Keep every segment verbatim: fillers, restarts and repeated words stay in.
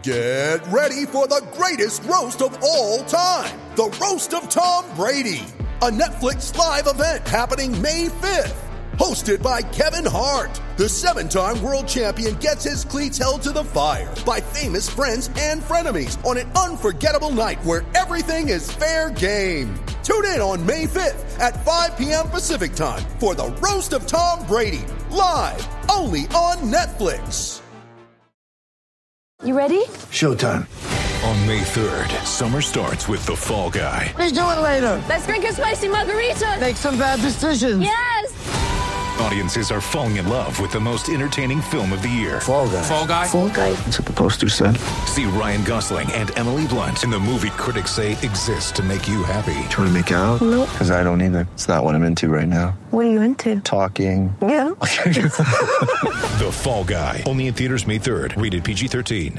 Get ready for the greatest roast of all time, the Roast of Tom Brady, a Netflix live event happening May fifth. Hosted by Kevin Hart, the seven-time world champion gets his cleats held to the fire by famous friends and frenemies on an unforgettable night where everything is fair game. Tune in on May fifth at five p.m. Pacific time for the Roast of Tom Brady, live only on Netflix. You ready? Showtime. On May third, summer starts with The Fall Guy. Let's do it later. Let's drink a spicy margarita. Make some bad decisions. Yes. Audiences are falling in love with the most entertaining film of the year. Fall Guy. Fall Guy? Fall Guy. That's what the poster said. See Ryan Gosling and Emily Blunt in the movie critics say exists to make you happy. Trying to make it out? Nope. Because I don't either. It's not what I'm into right now. What are you into? Talking. Yeah. The Fall Guy. Only in theaters May third. Rated P G thirteen.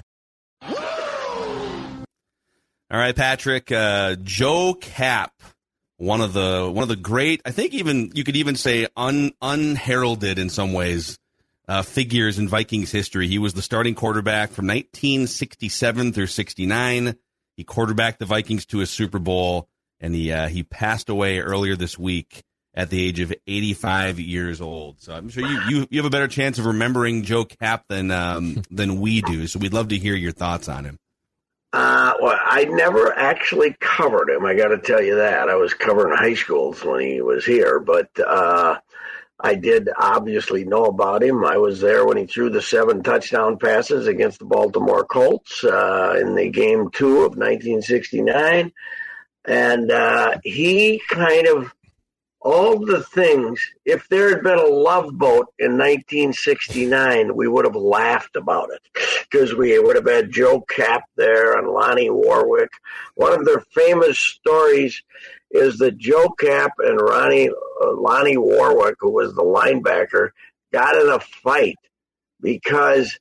All right, Patrick. Uh, Joe Kapp. One of the one of the great, I think even you could even say un, unheralded in some ways, uh, figures in Vikings history. He was the starting quarterback from nineteen sixty-seven through sixty-nine. He quarterbacked the Vikings to a Super Bowl, and he uh, he passed away earlier this week at the age of eighty-five years old. So I'm sure you, you, you have a better chance of remembering Joe Kapp than um, than we do. So we'd love to hear your thoughts on him. Uh, well, I never actually covered him. I got to tell you that. I was covering high schools when he was here, but uh, I did obviously know about him. I was there when he threw the seven touchdown passes against the Baltimore Colts uh, in the game two of nineteen sixty-nine. And uh, he kind of, all the things, if there had been a Love Boat in nineteen sixty-nine, we would have laughed about it because we would have had Joe Kapp there and Lonnie Warwick. One of their famous stories is that Joe Kapp and Ronnie, uh, Lonnie Warwick, who was the linebacker, got in a fight because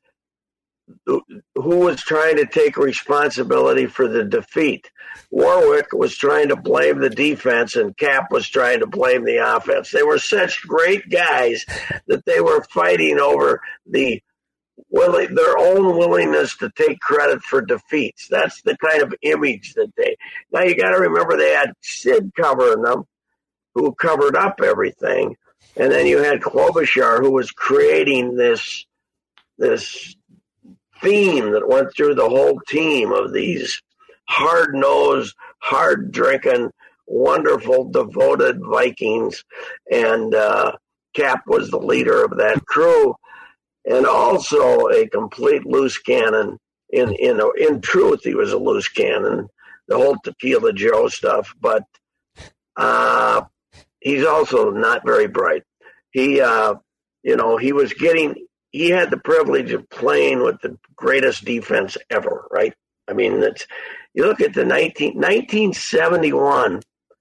who was trying to take responsibility for the defeat. Warwick was trying to blame the defense, and Kapp was trying to blame the offense. They were such great guys that they were fighting over the willing, their own willingness to take credit for defeats. That's the kind of image that they. Now you got to remember they had Sid covering them, who covered up everything, and then you had Klobuchar, who was creating this this. theme that went through the whole team of these hard-nosed, hard-drinking, wonderful, devoted Vikings. And uh, Kapp was the leader of that crew and also a complete loose cannon. In, in, in truth, he was a loose cannon, the whole Tequila Joe stuff. But uh, he's also not very bright. He, uh, you know, he was getting... He had the privilege of playing with the greatest defense ever, right? I mean, it's, you look at the nineteen, nineteen seventy-one,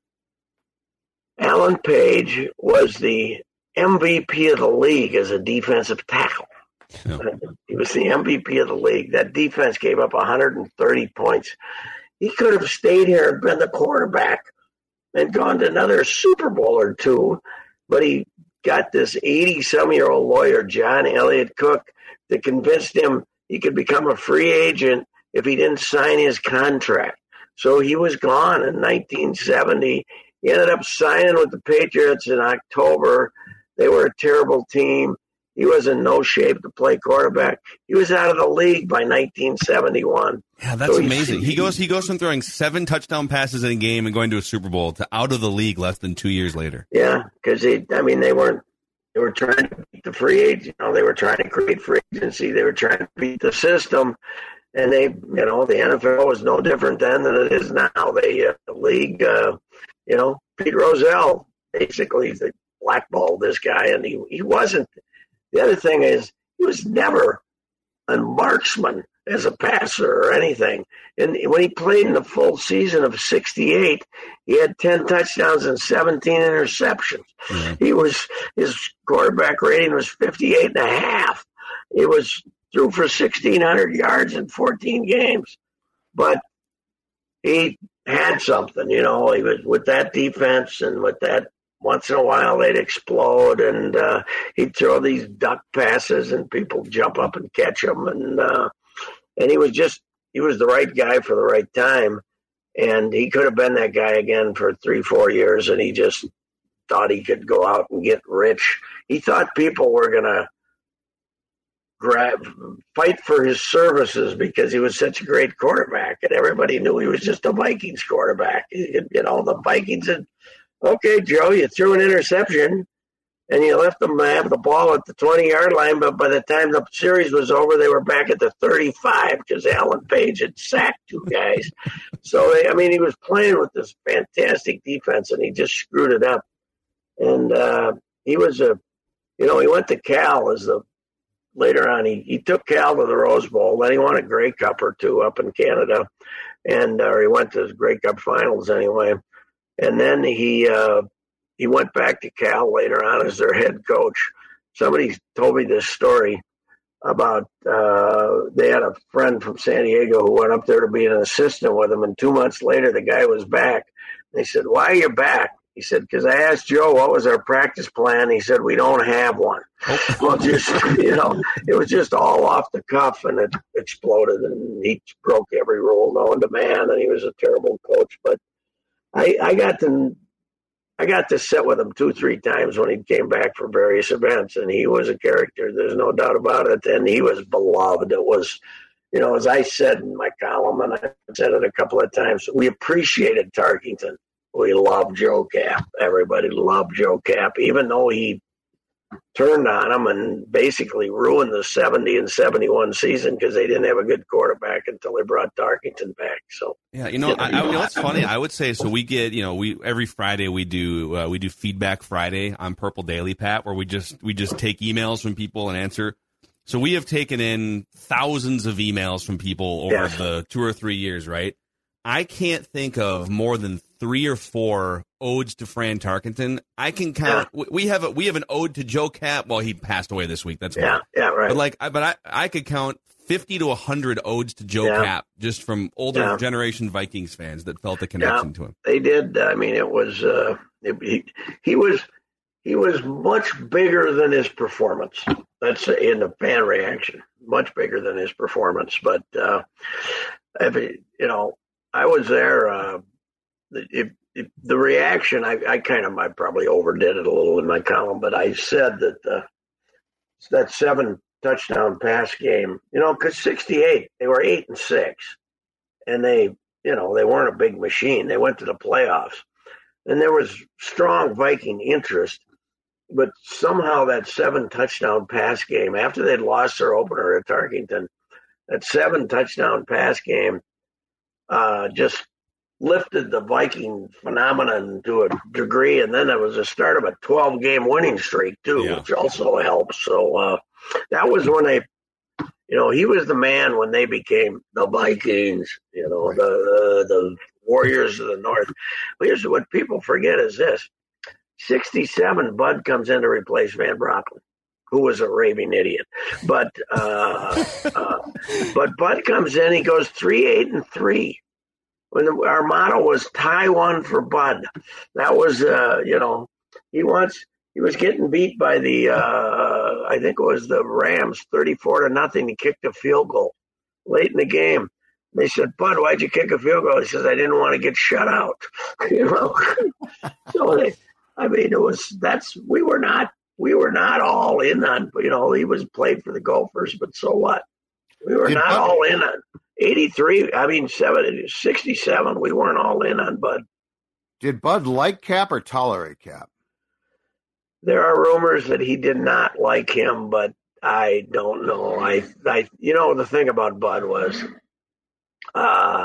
Alan Page was the M V P of the league as a defensive tackle. Yeah. He was the M V P of the league. That defense gave up one hundred thirty points. He could have stayed here and been the quarterback and gone to another Super Bowl or two, but he got this eighty-some-year-old lawyer, John Elliott Cook, that convinced him he could become a free agent if he didn't sign his contract. So he was gone in nineteen seventy. He ended up signing with the Patriots in October. They were a terrible team. He was in no shape to play quarterback. He was out of the league by nineteen seventy-one. Yeah, that's so amazing. He goes he goes from throwing seven touchdown passes in a game and going to a Super Bowl to out of the league less than two years later. Yeah, because they, I mean, they weren't. They were trying to beat the free agent. You know, they were trying to create free agency. They were trying to beat the system, and they, you know, the N F L was no different then than it is now. They, uh, the league, uh, you know, Pete Rozelle basically they blackballed this guy, and he he wasn't. The other thing is, he was never a marksman as a passer or anything. And when he played in the full season of sixty-eight, he had ten touchdowns and seventeen interceptions. Mm-hmm. He was his quarterback rating was fifty-eight and a half. He was threw for sixteen hundred yards in fourteen games. But he had something, you know, he was with that defense and with that. Once in a while, they'd explode, and uh, he'd throw these duck passes, and people jump up and catch them. And uh, and he was just he was the right guy for the right time, and he could have been that guy again for three, four years, and he just thought he could go out and get rich. He thought people were going to grab, fight for his services because he was such a great quarterback, and everybody knew he was just a Vikings quarterback. You know, the Vikings said, okay, Joe, you threw an interception, and you left them have the ball at the twenty-yard line, but by the time the series was over, they were back at the thirty-five because Alan Page had sacked two guys. So, they, I mean, he was playing with this fantastic defense, and he just screwed it up. And uh, he was a, you know, he went to Cal as the, later on, he, he took Cal to the Rose Bowl. Then he won a Grey Cup or two up in Canada, and or he went to the Grey Cup finals anyway. And then he uh, he went back to Cal later on as their head coach. Somebody told me this story about uh, they had a friend from San Diego who went up there to be an assistant with him, and two months later the guy was back. They said, "Why are you back?" He said, "Because I asked Joe what was our practice plan." He said, "We don't have one." Well, just, you know, it was just all off the cuff, and it exploded, and he broke every rule known to man, and he was a terrible coach. But I, I got to I got to sit with him two, three times when he came back for various events, and he was a character. There's no doubt about it, and he was beloved. It was, you know, as I said in my column, and I said it a couple of times, we appreciated Tarkington. We loved Joe Kapp. Everybody loved Joe Kapp, even though he turned on him and basically ruined the seventy and seventy-one season because they didn't have a good quarterback until they brought Tarkington back. So yeah, you know, I, I, you know what's funny? I would say so. We get, you know, we every Friday we do uh, we do Feedback Friday on Purple Daily, Pat, where we just we just take emails from people and answer. So we have taken in thousands of emails from people over yes. the two or three years, right? I can't think of more than three or four odes to Fran Tarkenton. I can count. Yeah. We have a we have an ode to Joe Kapp. Well, he passed away this week. That's yeah, fine. yeah, right. But like, I, but I I could count fifty to a hundred odes to Joe yeah. Kapp just from older yeah. generation Vikings fans that felt the connection yeah, to him. They did. I mean, it was uh, it, he, he was he was much bigger than his performance. That's in the fan reaction. Much bigger than his performance. But uh, if it, you know. I was there. Uh, if, if the reaction, I, I kind of, I probably overdid it a little in my column, but I said that uh, that seven touchdown pass game, you know, because sixty-eight, they were eight and six, and they, you know, they weren't a big machine. They went to the playoffs, and there was strong Viking interest, but somehow that seven touchdown pass game, after they'd lost their opener at Tarkington, that seven touchdown pass game. Uh, just lifted the Viking phenomenon to a degree, and then it was the start of a twelve-game winning streak, too, yeah. which also helps. So uh, that was when they, you know, he was the man when they became the Vikings, you know, right. the, the the Warriors of the North. But here's what people forget is this. sixty-seven, Bud comes in to replace Van Brocklin, who was a raving idiot. But uh, uh, but Bud comes in, he goes three, eight, and three. When the, our motto was tie one for Bud. That was, uh, you know, he wants he was getting beat by the uh, I think it was the Rams, thirty-four to nothing. He kicked a field goal late in the game. They said, "Bud, why'd you kick a field goal?" He says, "I didn't want to get shut out." You know, so they, I mean, it was that's we were not. We were not all in on, you know, he was played for the Gophers, but so what? We were Did not Bud, all in on eighty-three. I mean, seventy, sixty-seven. We weren't all in on Bud. Did Bud like Kapp or tolerate Kapp? There are rumors that he did not like him, but I don't know. I, I, you know, the thing about Bud was, uh,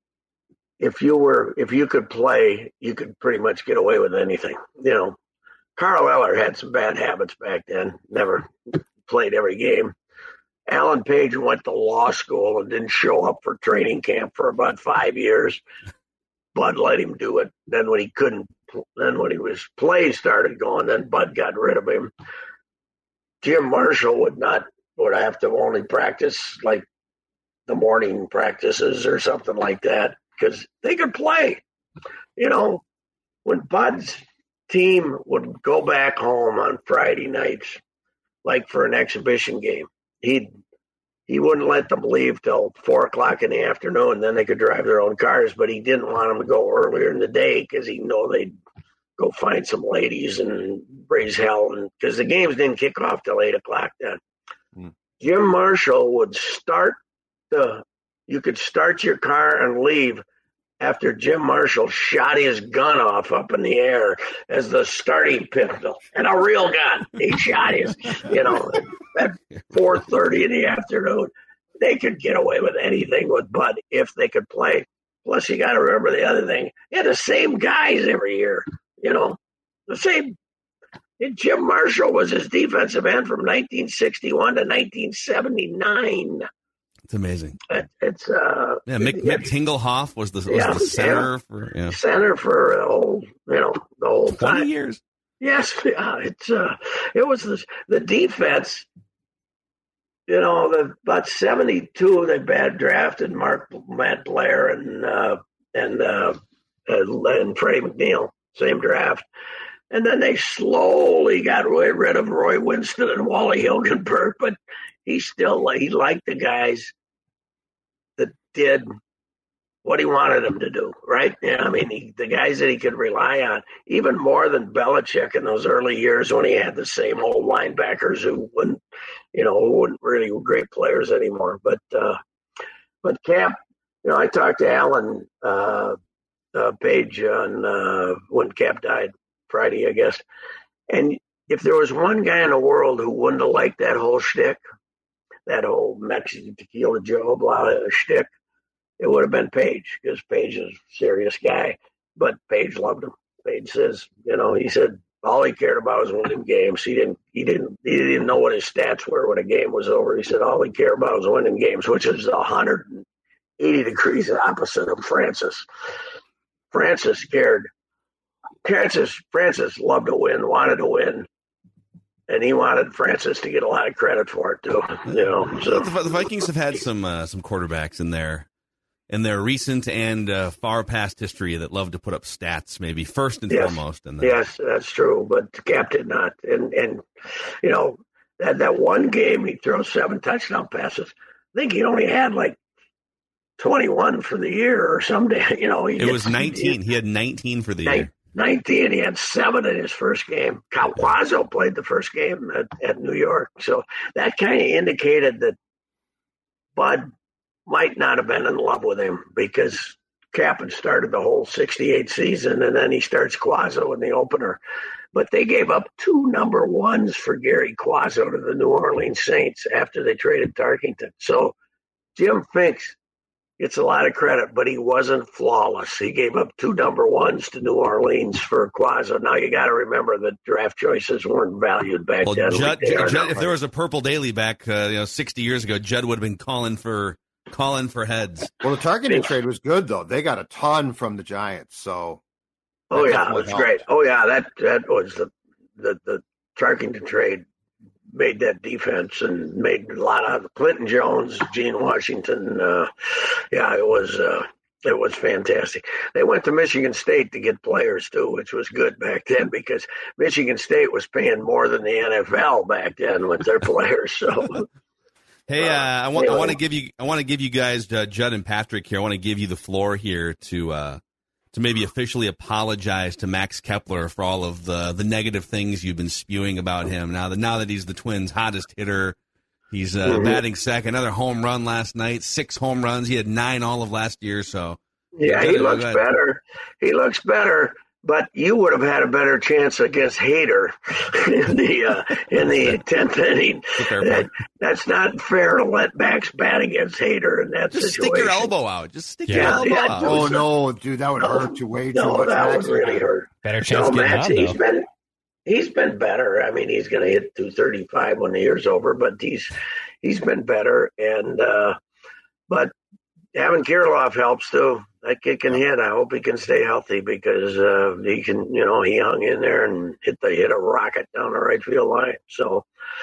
if you were, if you could play, you could pretty much get away with anything, you know. Carl Eller had some bad habits back then, never played every game. Alan Page went to law school and didn't show up for training camp for about five years. Bud let him do it. Then when he couldn't, then when he was play started going, then Bud got rid of him. Jim Marshall would not, would have to only practice like the morning practices or something like that because they could play. You know, when Bud's team would go back home on Friday nights, like for an exhibition game, he'd he wouldn't let them leave till four o'clock in the afternoon. Then they could drive their own cars, but he didn't want them to go earlier in the day because he know they'd go find some ladies and raise hell. And because the games didn't kick off till eight o'clock then. Mm. Jim Marshall would start the, you could start your car and leave after Jim Marshall shot his gun off up in the air as the starting pistol, and a real gun. He shot his, you know, at four thirty in the afternoon. They could get away with anything with Bud if they could play. Plus, you got to remember the other thing. You had the same guys every year, you know, the same. And Jim Marshall was his defensive end from nineteen sixty-one to nineteen seventy-nine. It's amazing. It, it's uh, yeah. Mick, Mick Tingelhoff was the, was yeah, the center yeah. for yeah. center for the whole, you know, the whole twenty time. years. Yes, yeah, it's uh, it was the the defense. You know, the about seventy-two they bad drafted Mark Matt Blair and uh, and uh, and Freddie McNeil, same draft. And then they slowly got rid of Roy Winston and Wally Hilgenberg, but he still he liked the guys that did what he wanted them to do, right? Yeah, I mean, he, the guys that he could rely on, even more than Belichick in those early years when he had the same old linebackers who wouldn't, you know, who wouldn't really were great players anymore. But uh, but Cap, you know, I talked to Alan uh, uh, Page on uh, when Cap died. Friday, I guess. And if there was one guy in the world who wouldn't have liked that whole shtick, that whole Mexican Tequila Joe blah shtick, it would have been Page, because Page is a serious guy. But Page loved him. Page says, you know, he said all he cared about was winning games. He didn't, he didn't, he didn't know what his stats were when a game was over. He said all he cared about was winning games, which is one hundred eighty degrees opposite of Francis. Francis cared. Francis, Francis loved to win, wanted to win, and he wanted Francis to get a lot of credit for it too. You know, so the, the Vikings have had some uh, some quarterbacks in their in their recent and uh, far past history that love to put up stats, maybe first and yes. foremost. And then... yes, that's true. But Cap did not, and and you know that that one game he threw seven touchdown passes. I think he only had like twenty-one for the year or someday. You know, he it was nineteen. He had nineteen for the nineteen. year. nineteen, he had seven in his first game. Calquazo played the first game at, at New York. So that kind of indicated that Bud might not have been in love with him, because Cap had started the whole sixty-eight season, and then he starts Quazzo in the opener. But they gave up two number ones for Gary Quazzo to the New Orleans Saints after they traded Tarkington. So Jim Finks gets a lot of credit, but he wasn't flawless. He gave up two number ones to New Orleans for Quazzo. Now you got to remember that draft choices weren't valued back well, then. Judd, like Judd, if there was a Purple Daily back, uh, you know, sixty years ago, Judd would have been calling for calling for heads. Well, the Tarkington trade was good though. They got a ton from the Giants, so. Oh yeah, it was helped. Great. Oh yeah, that that was the the the Tarkington trade. Made that defense and made a lot out of Clinton Jones, Gene Washington. Uh, yeah, it was uh, it was fantastic. They went to Michigan State to get players too, which was good back then, because Michigan State was paying more than the N F L back then with their players. So, hey, uh, I want I want to give you I want to give you guys uh, Judd and Patrick here. I want to give you the floor here to. Uh, to maybe officially apologize to Max Kepler for all of the, the negative things you've been spewing about him. Now that now that he's the Twins' hottest hitter, he's uh, mm-hmm. batting second. Another home run last night, six home runs. He had nine all of last year. So yeah, he looks better. He looks better. But you would have had a better chance against Hader in the uh, in the tenth inning. That, that's not fair to let Max bat against Hader in that Just situation. Stick your elbow out. Just stick yeah. your elbow yeah, out. Oh no, dude, that would no, hurt you way too no, much. That Max would really hurt. Better chance no, getting Max, out, he's though. been he's been better. I mean, he's going to hit two thirty-five when the year's over, but he's he's been better. And uh, but having Kirilloff helps too. That kid can hit. I hope he can stay healthy, because uh, he can, you know, he hung in there and hit the hit a rocket down the right field line. So,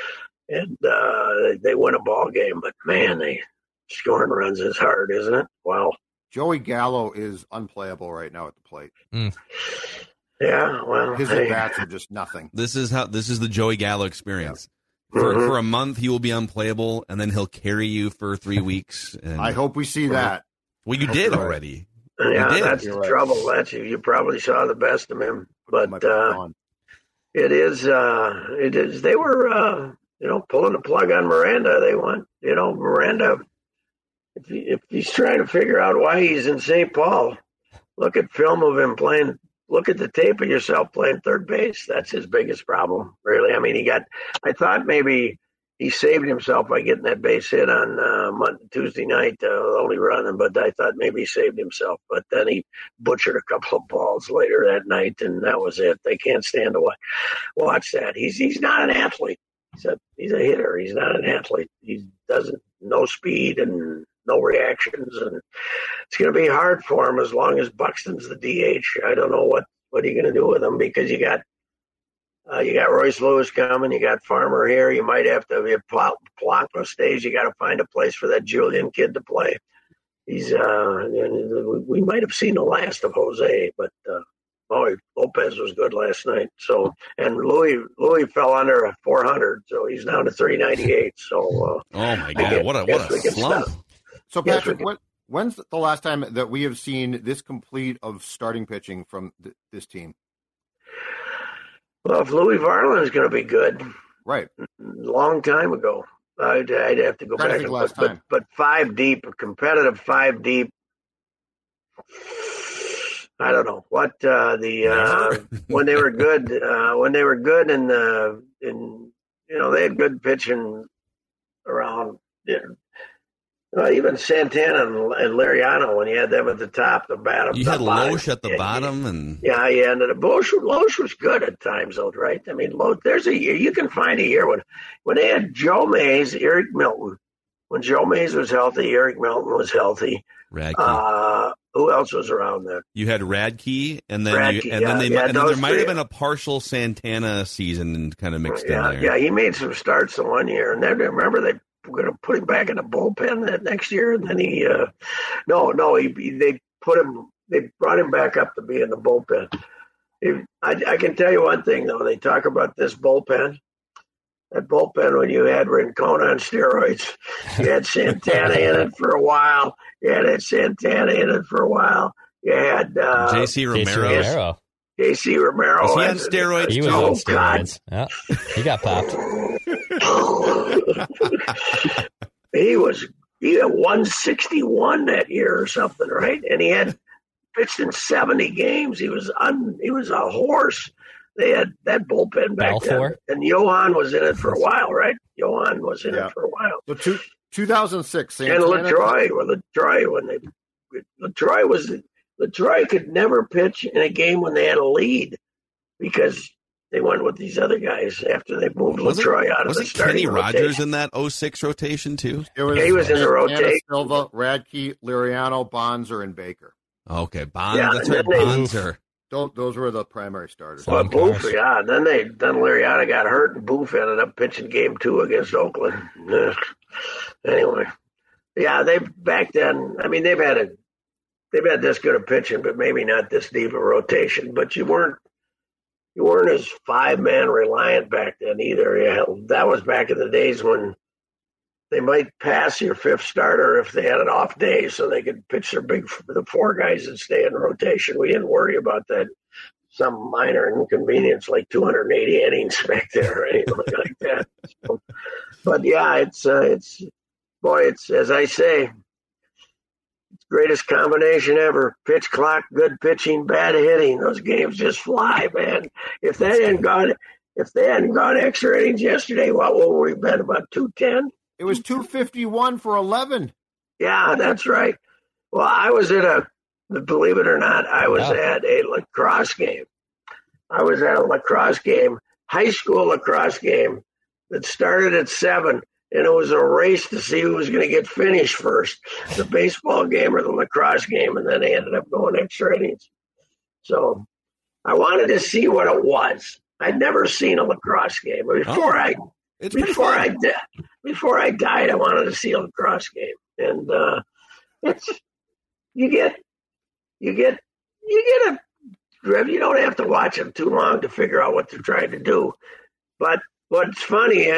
and uh, they win a ball game. But man, they scoring runs is hard, isn't it? Wow. Joey Gallo is unplayable right now at the plate. Mm. Yeah, well, his hey. at bats are just nothing. This is how this is the Joey Gallo experience. For, Mhm. for a month, he will be unplayable, and then he'll carry you for three weeks. And, I hope we see that. well, you hope did you're right. already. Yeah, did. that's You're the right. trouble. That's you. You probably saw the best of him, My but uh, on. it is. Uh, it is. They were, uh, you know, pulling the plug on Miranda. They want, you know, Miranda. If, he, if he's trying to figure out why he's in Saint Paul, look at film of him playing. Look at the tape of yourself playing third base. That's his biggest problem, really. I mean, he got. I thought maybe he saved himself by getting that base hit on uh, Monday, Tuesday night, uh, only running. But I thought maybe he saved himself. But then he butchered a couple of balls later that night, and that was it. They can't stand to watch, watch that. He's he's not an athlete. He's a he's a hitter. He's not an athlete. He doesn't no speed and no reactions, and it's going to be hard for him as long as Buxton's the D H. I don't know what what are you going to do with him, because you got uh, you got Royce Lewis coming, you got Farmer here. You might have to, if Polanco stays, you got to find a place for that Julian kid to play. He's uh, we might have seen the last of Jose, but uh, oh, Lopez was good last night. So, and Louis Louis fell under a four hundred, so he's down to three ninety-eight. So, uh, Oh my God! guess- What a guess what we a can slump! stop. So, Yes, Patrick, we can- what, when's the last time that we have seen this complete of starting pitching from th- this team? well, if Louis Varland is going to be good, Right. long time ago. I'd, I'd have to go Trying to back. think and last but, time. But, but five deep, competitive five deep. I don't know what uh, the uh, Never. when they were good uh, when they were good and uh, in you know they had good pitching around. You know, well, even Santana and, and Liriano, when you had them at the top, the bottom. You the had bottom. Loesch at the Yeah, bottom, and Yeah, yeah, and Loesch, Loesch was good at times, though, right? I mean, Loesch, there's a year you can find a year when when they had Joe Mays, Eric Milton. When Joe Mays was healthy, Eric Milton was healthy. Radke. Uh, who else was around then? You had Radke, and then Radke, you, and yeah, then they yeah, might, and then there those might three. have been a partial Santana season kind of mixed yeah, in there. yeah, he made some starts the one year, and then remember they were going to put him back in the bullpen that next year, and then he, uh, no, no, he, he they put him, they brought him back up to be in the bullpen. If, I, I can tell you one thing though, they talk about this bullpen. That bullpen when you had Rincon on steroids, you had Santana in it for a while. You had Santana in it for a while. You had uh, J C J C Romero. Romero. J C Romero. Was he on And- steroids? He was Oh, on God. steroids. Yeah, he got popped. he was he had one sixty-one that year or something, right? And he had pitched in seventy games. He was un, he was a horse. They had that bullpen back Balfour? then, and Johan was in it for a while, right? Johan was in Yeah. it for a while, So, two, two thousand six. and Santana, Latroy, well, Latroy when they Latroy was Latroy could never pitch in a game when they had a lead because they went with these other guys after they moved Wasn't, Latroy out of the wasn't starting Kenny Rogers rotation. in that oh six rotation too? It was, He was in the Santana, rotation. Silva, Radke, Liriano, Bonzer, and Baker. Okay, Bonds. Yeah, that's and right, then they- Bonzer. Those, those were the primary starters. But Seven Booth, cars. yeah. Then they then Liriano got hurt, and Booth ended up pitching game two against Oakland. Ugh. Anyway, yeah, they back then. I mean, they've had a they've had this good of pitching, but maybe not this deep of rotation. But you weren't you weren't as five man reliant back then either. Yeah, that was back in the days when they might pass your fifth starter if they had an off day, so they could pitch their big the four guys and stay in rotation. We didn't worry about that. Some minor inconvenience like two hundred eighty innings back there or anything like that. So, but yeah, it's uh, it's boy, it's as I say, it's greatest combination ever. Pitch clock, good pitching, bad hitting. Those games just fly, man. If they hadn't gone, if they hadn't gone extra innings yesterday, what would we been about two ten? It was two fifty-one for eleven. Yeah, that's right. Well, I was at a, believe it or not, I was Wow. at a lacrosse game. I was at a lacrosse game, high school lacrosse game that started at seven, and it was a race to see who was going to get finished first, the baseball game or the lacrosse game, and then they ended up going extra innings. So I wanted to see what it was. I'd never seen a lacrosse game. Before Oh. I It's pretty before fun. I di- before I died, I wanted to see a lacrosse game, and uh, it's you get you get you get a you don't have to watch them too long to figure out what they're trying to do. But what's funny is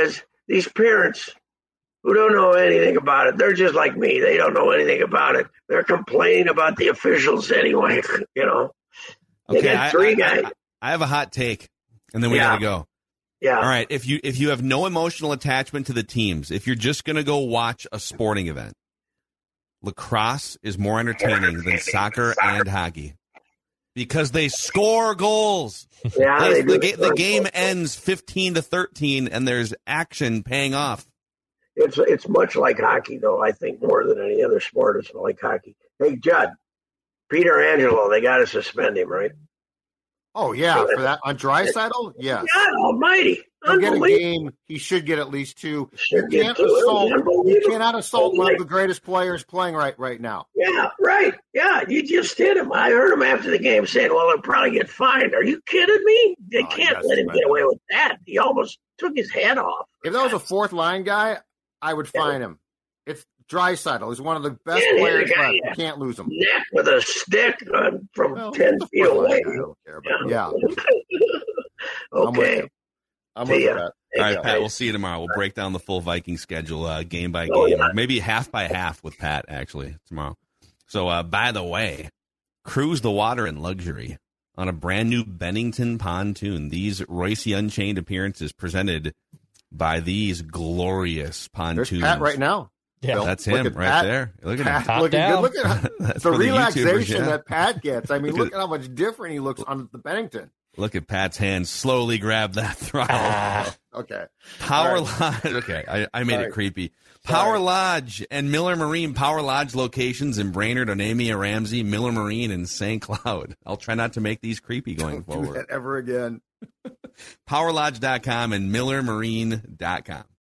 these parents who don't know anything about it, they're just like me. They don't know anything about it. They're complaining about the officials anyway. You know, they Okay, got three I, guys. I, I have a hot take, and then we Yeah. gotta go. Yeah. All right, if you if you have no emotional attachment to the teams, if you're just gonna go watch a sporting event, lacrosse is more entertaining than soccer and hockey because they score goals. Yeah, They- they the, do. ga- the game ends fifteen to thirteen, and there's action paying off. It's it's much like hockey, though. I think more than any other sport, it's like hockey. Hey, Judd, Peter Angelo, they got to suspend him, right? Oh yeah, for that on Draisaitl, yes. God Almighty, He'll get a unbelievable! game. He should get at least two. Should You get can't two. It was assault. You unbelievable. cannot assault Oh, one my- of the greatest players playing right right now. Yeah, right. Yeah, you just hit him. I heard him after the game saying, "Well, he'll probably get fined." Are you kidding me? They Oh, can't yes, let him man. get away with that. He almost took his head off. If that was a fourth line guy, I would fine him. It's Draisaitl. He's one of the best Yeah, he's players the guy, left. yeah. You can't lose him. Neck with a stick uh, from Well, ten it's a feet fourth line away. guy, I don't care, but yeah. I'm with Okay. you. I'm See with ya. that. All right, Yeah. Pat, we'll see you tomorrow. We'll break down the full Viking schedule uh, game by game, Oh, yeah. or maybe half by half with Pat, actually, tomorrow. So, uh, by the way, cruise the water in luxury on a brand new Bennington pontoon. These Royce Unchained appearances presented by these glorious There's pontoons. Pat right now. Yeah. Phil. That's Look him at right Pat. there. Look at Pat him. Top looking down. good. Look at That's the for the YouTubers, relaxation yeah. that Pat gets. I mean, Look look at- at how much different he looks on the Bennington. Look at Pat's hand slowly grab that throttle. Ah, Okay. Power All right. Lodge. Okay, I, I made All it right. creepy. Power All Lodge and Miller Marine Power Lodge locations in Brainerd, Onamia, Ramsey, Miller Marine, and Saint Cloud. I'll try not to make these creepy going Don't do forward. that ever again. power lodge dot com and miller marine dot com.